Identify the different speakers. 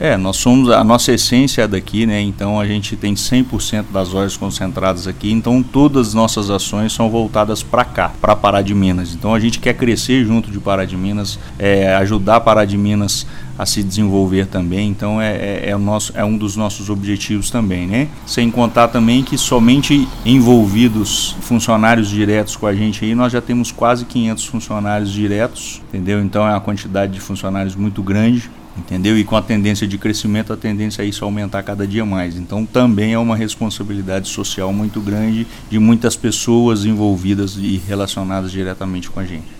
Speaker 1: Nós somos, a nossa essência é daqui, né? Então a gente tem 100% das lojas concentradas aqui, então todas as nossas ações são voltadas para cá, para Pará de Minas. Então a gente quer crescer junto de Pará de Minas, ajudar Pará de Minas a se desenvolver também, então é um dos nossos objetivos também, né? Sem contar também que somente envolvidos funcionários diretos com a gente aí, nós já temos quase 500 funcionários diretos, entendeu? Então é uma quantidade de funcionários muito grande, entendeu? E com a tendência de crescimento, a tendência é isso aumentar cada dia mais. Então também é uma responsabilidade social muito grande de muitas pessoas envolvidas e relacionadas diretamente com a gente.